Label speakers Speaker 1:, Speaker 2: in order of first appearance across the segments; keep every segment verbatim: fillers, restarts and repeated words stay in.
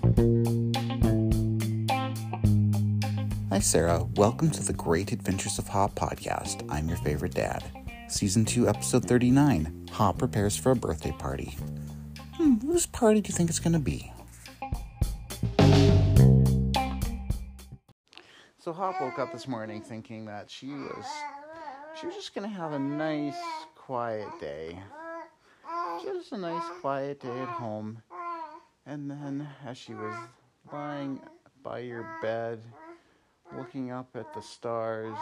Speaker 1: Hi Sarah, welcome to the Great Adventures of Hop podcast. I'm your favorite dad. Season two, episode thirty-nine, Hop prepares for a birthday party. Hmm, whose party do you think it's going to be? So Hop woke up this morning thinking that she was, she was just going to have a nice, quiet day. Just a nice, quiet day at home. And then as she was lying by your bed, looking up at the stars,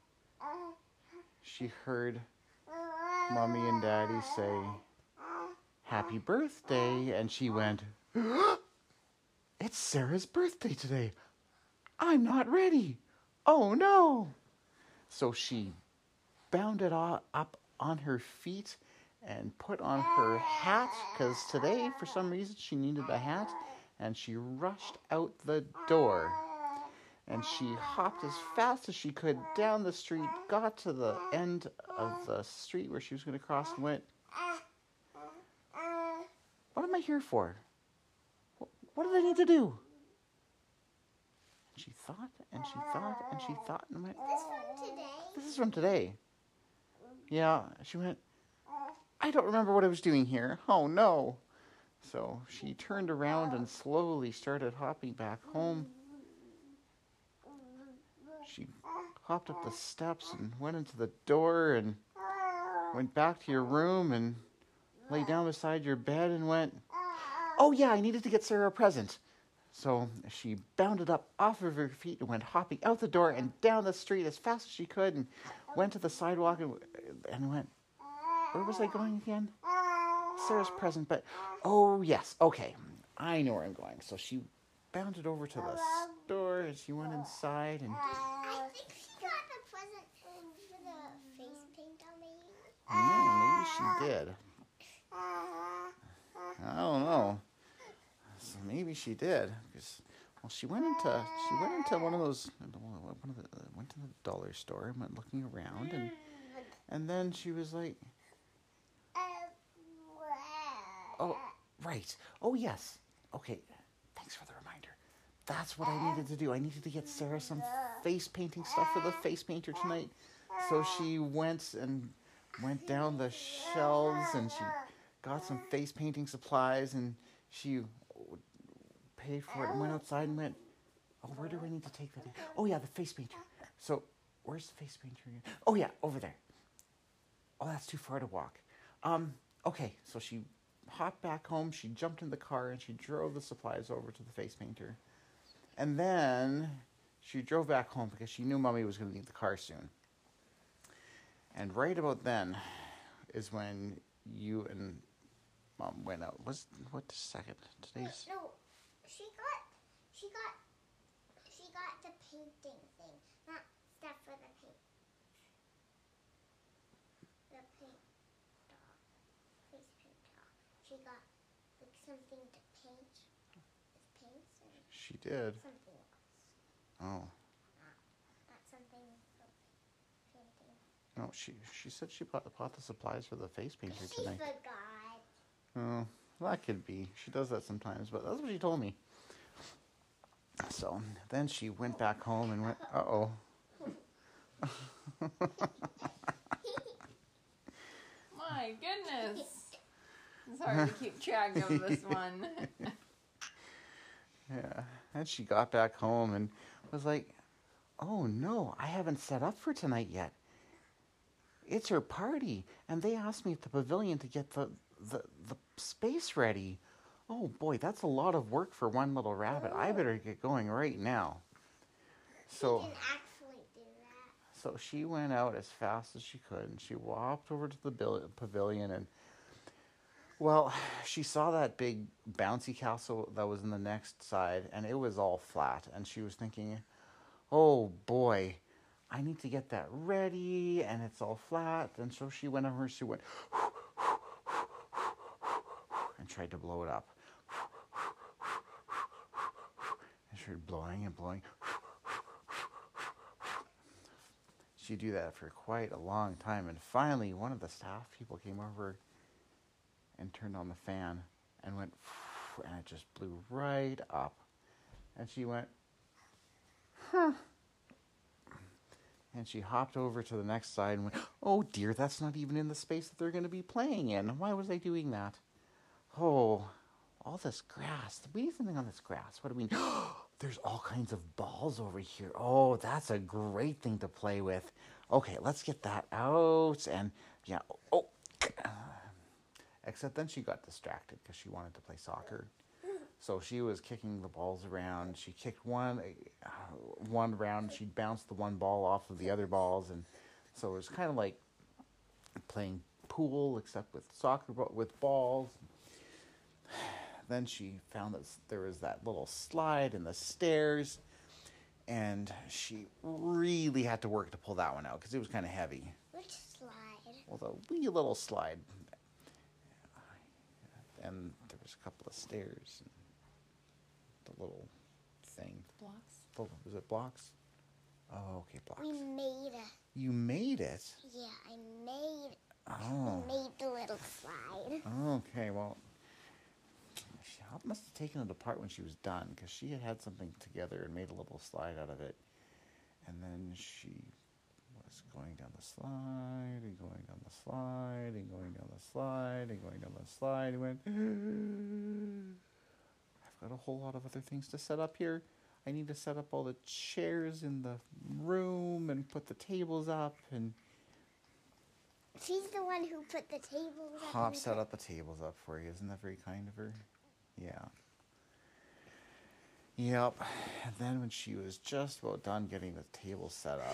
Speaker 1: she heard Mommy and Daddy say, "Happy birthday," and she went, "It's Sarah's birthday today. I'm not ready. Oh no." So she bounded up on her feet and put on her hat, because today, for some reason, she needed a hat, and she rushed out the door. And she hopped as fast as she could down the street, got to the end of the street where she was going to cross, and went, "What am I here for? What do I need to do?" And she thought, and she thought, and she thought, and went,
Speaker 2: This from today?
Speaker 1: This is from today. Yeah, she went, "I don't remember what I was doing here. Oh, no." So she turned around and slowly started hopping back home. She hopped up the steps and went into the door and went back to your room and lay down beside your bed and went, "Oh yeah, I needed to get Sarah a present." So she bounded up off of her feet and went hopping out the door and down the street as fast as she could and went to the sidewalk and, and went, where was I going again? Sarah's present, but, oh yes, okay, I know where I'm going. So she bounded over to the store and she went inside and...
Speaker 2: I think she got the present for the face paint on me.
Speaker 1: Yeah, maybe she did. I don't know. So maybe she did, because well, she went into she went into one of those one of the went to the dollar store and went looking around, and and then she was like, "Oh, right. Oh, yes. Okay. Thanks for the reminder. That's what I needed to do. I needed to get Sarah some face painting stuff for the face painter tonight." So she went and went down the shelves and she got some face painting supplies and she paid for it and went outside and went, "Oh, where do I need to take that in? Oh, yeah, the face painter. So, where's the face painter again? Oh, yeah, over there. Oh, that's too far to walk. Um, okay." So she hopped back home, she jumped in the car, and she drove the supplies over to the face painter. And then she drove back home because she knew Mommy was going to need the car soon. And right about then is when you and Mom went out. Was what the second? Today's...
Speaker 2: No. She got, she got, she got the painting thing, not stuff for the paint. The paint doll, face paint doll. She got like something to paint, with paints and
Speaker 1: She did.
Speaker 2: something else.
Speaker 1: Oh.
Speaker 2: Not, not something for painting.
Speaker 1: No, she she said she bought, bought the supplies for the face painter
Speaker 2: She
Speaker 1: tonight.
Speaker 2: forgot.
Speaker 1: Oh, that could be. She does that sometimes, but that's what she told me. So then she went back home and went, uh-oh.
Speaker 3: My goodness. It's hard to keep track of this one.
Speaker 1: Yeah. And she got back home and was like, "Oh, no, I haven't set up for tonight yet. It's her party, and they asked me at the pavilion to get the, the, the space ready. Oh, boy, that's a lot of work for one little rabbit. I better get going right now." So,
Speaker 2: She didn't actually do that.
Speaker 1: so she went out as fast as she could, and she walked over to the bil- pavilion, and, well, she saw that big bouncy castle that was in the next side, and it was all flat, and she was thinking, "Oh, boy, I need to get that ready, and it's all flat." And so she went over, she went, and tried to blow it up. And she started blowing and blowing. She'd do that for quite a long time, and finally one of the staff people came over and turned on the fan and went, and it just blew right up. And she went, huh. And she hopped over to the next side and went, oh dear, that's not even in the space that they're going to be playing in. Why was I doing that? Oh, all this grass. What is something on this grass? What do we mean? There's all kinds of balls over here. Oh, that's a great thing to play with. Okay, let's get that out. And yeah, oh. Except then she got distracted because she wanted to play soccer. So she was kicking the balls around. She kicked one uh, one round. She bounced the one ball off of the other balls. And so it was kind of like playing pool, except with soccer, with balls. Then she found that there was that little slide in the stairs. And she really had to work to pull that one out because it was kind of heavy.
Speaker 2: Which slide?
Speaker 1: Well, the wee little slide. And there was a couple of stairs. And the little thing.
Speaker 3: Blocks?
Speaker 1: Oh, was it blocks? Oh, okay, blocks.
Speaker 2: We made it.
Speaker 1: You made it?
Speaker 2: Yeah, I made
Speaker 1: Oh.
Speaker 2: We made the little slide.
Speaker 1: Okay, well, she must have taken it apart when she was done because she had had something together and made a little slide out of it. And then she was going down the slide and going down the slide and going down the slide and going down the slide and went, I've got a whole lot of other things to set up here. I need to set up all the chairs in the room and put the tables up. And
Speaker 2: She's the one who put the tables up.
Speaker 1: Hop
Speaker 2: and
Speaker 1: set
Speaker 2: put-
Speaker 1: up the tables up for you. Isn't that very kind of her? Yeah. Yep. And then when she was just about done getting the table set up,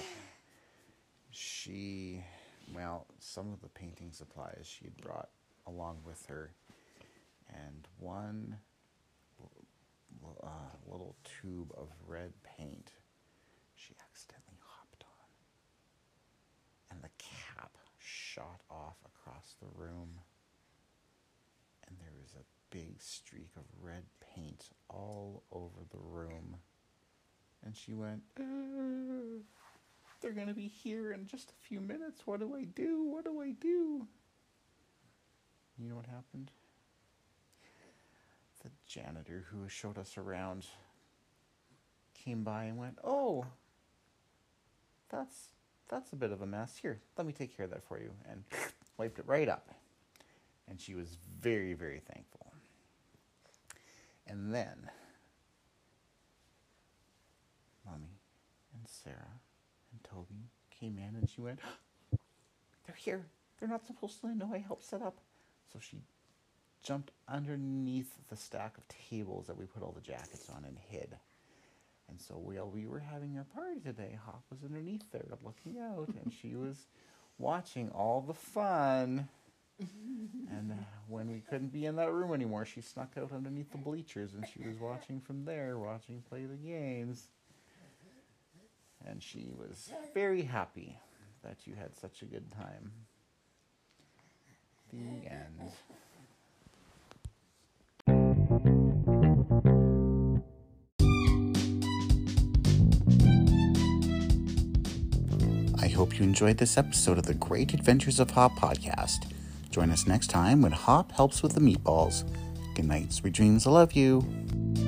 Speaker 1: she, well, some of the painting supplies she had brought along with her, and one uh, little tube of red paint she accidentally hopped on. And the cap shot off across the room. And there was a big streak of red paint all over the room. And she went, "Uh, they're going to be here in just a few minutes. What do I do? What do I do?" You know what happened? The janitor who showed us around came by and went, "Oh, that's that's a bit of a mess. Here, let me take care of that for you," and wiped it right up. And she was very, very thankful. And then Mommy and Sarah and Toby came in, and she went, "They're here. They're not supposed to know I helped set up." So she jumped underneath the stack of tables that we put all the jackets on and hid. And so while we were having our party today, Hop was underneath there looking out, and she was watching all the fun. And when we couldn't be in that room anymore, she snuck out underneath the bleachers, and she was watching from there, watching play the games. And she was very happy that you had such a good time. The end. I hope you enjoyed this episode of the Great Adventures of Hop podcast. Join us next time when Hop helps with the meatballs. Good night, sweet dreams. I love you.